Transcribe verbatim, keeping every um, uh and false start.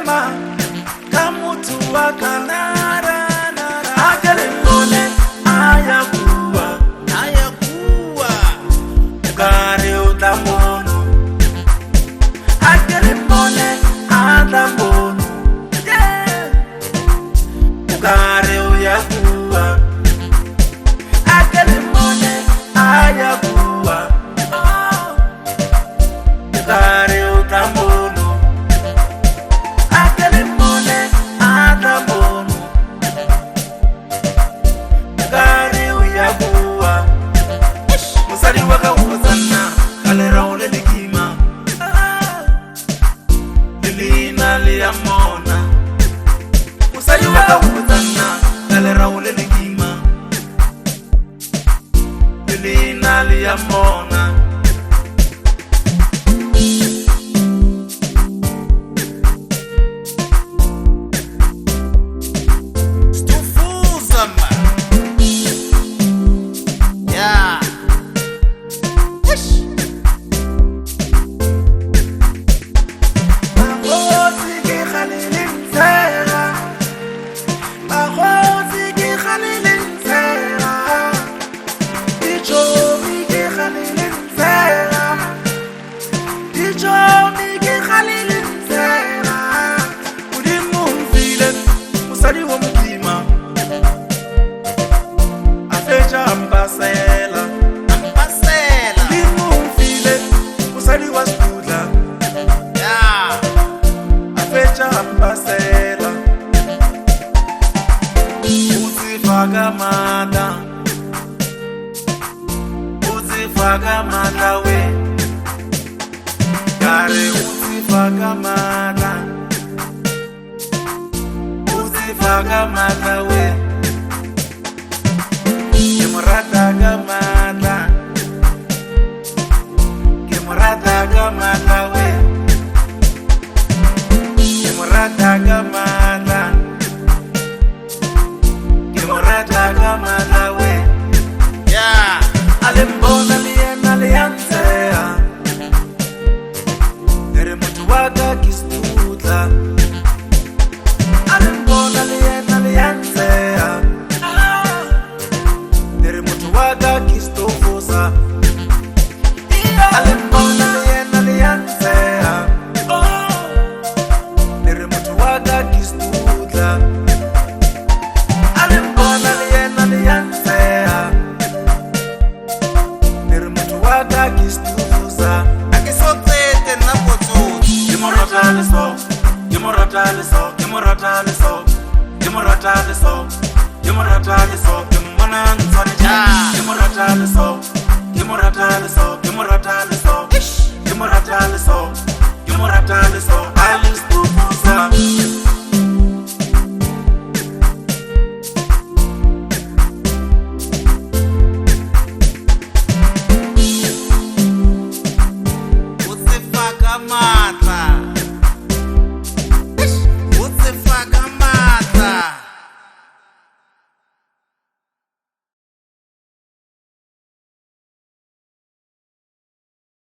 ema kamutu wakanara akele mbone ayakuwa ayakuwa ukare utamono akele mbone atamono yeah ukare uyakuwa akele mbone ayakuwa oh ukare utamono akele mbone atamono ukare uyakuwa musali wakawuzana kalera ule likima lilina liyamona musali wakawuzana kalera ule likima lilina liyamona stufuza ma yeah Ambasela, ambasela limumfile usali wasudla yeah afecha ambasela uzifaka mata uzifaka mata we kare uzifaka mata uzifaka mata we Gemurata gamata Gemurata gamata we Gemurata gamata Gemurata gamata we yeah Alembona liena lianzea Nere mutu waka kistutla Alembona liena lianzea Waga kistofosa Alembona liena lianzea Nere mutu waga kistutla Alembona liena lianzea Nere mutu waga kistofosa akisotete na potsotsi Gemorata leso Gemorata leso Gemorata leso Gemorata leso Gemorata leso Gemona nsani yeah Gemorata leso Gemorata leso Gemorata leso Gemorata leso Gemorata leso